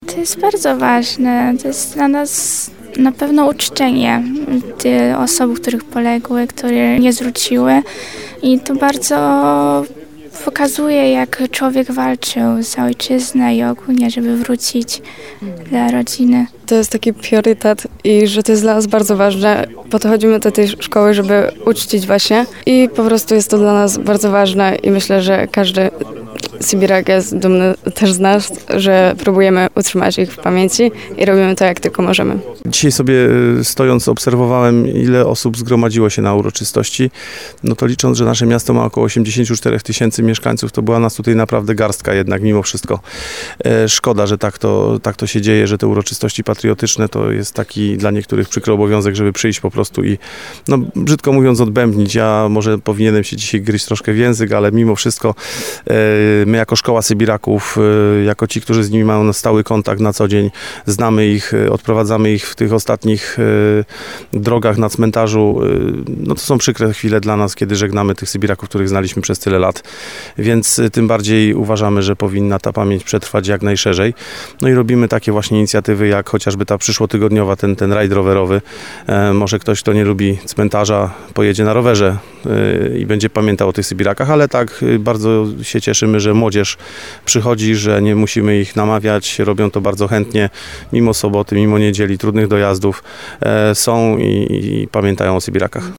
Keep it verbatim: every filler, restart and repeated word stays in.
To jest bardzo ważne. To jest dla nas na pewno uczczenie tych osób, których poległy, które nie zwróciły. I to bardzo pokazuje, jak człowiek walczył za ojczyznę i ogólnie, żeby wrócić dla rodziny. To jest taki priorytet i że to jest dla nas bardzo ważne. Po to chodzimy do tej szkoły, żeby uczcić właśnie i po prostu jest to dla nas bardzo ważne i myślę, że każdy sybirak jest dumny też z nas, że próbujemy utrzymać ich w pamięci i robimy to, jak tylko możemy. Dzisiaj sobie stojąc obserwowałem, ile osób zgromadziło się na uroczystości. No to licząc, że nasze miasto ma około osiemdziesiąt cztery tysięcy mieszkańców, to była nas tutaj naprawdę garstka jednak mimo wszystko. E, szkoda, że tak to, tak to się dzieje, że te uroczystości patriotyczne to jest taki dla niektórych przykry obowiązek, żeby przyjść po prostu i no brzydko mówiąc odbębnić. Ja może powinienem się dzisiaj gryźć troszkę w język, ale mimo wszystko e, my jako Szkoła Sybiraków, e, jako ci, którzy z nimi mają stały kontakt na co dzień, znamy ich, e, odprowadzamy ich w tych ostatnich e, drogach na cmentarzu. E, no to są przykre chwile dla nas, kiedy żegnamy tych Sybiraków, których znaliśmy przez tyle lat. Więc e, tym bardziej uważamy, że powinna ta pamięć przetrwać jak najszerzej. No i robimy takie właśnie inicjatywy, jak chociażby ta przyszłotygodniowa, ten, ten rajd rowerowy. E, może ktoś, kto nie lubi cmentarza, pojedzie na rowerze e, i będzie pamiętał o tych Sybirakach, ale tak e, bardzo się cieszymy, że młodzież przychodzi, że nie musimy ich namawiać, robią to bardzo chętnie, mimo soboty, mimo niedzieli, trudnych dojazdów, e, są i, i pamiętają o Sybirakach.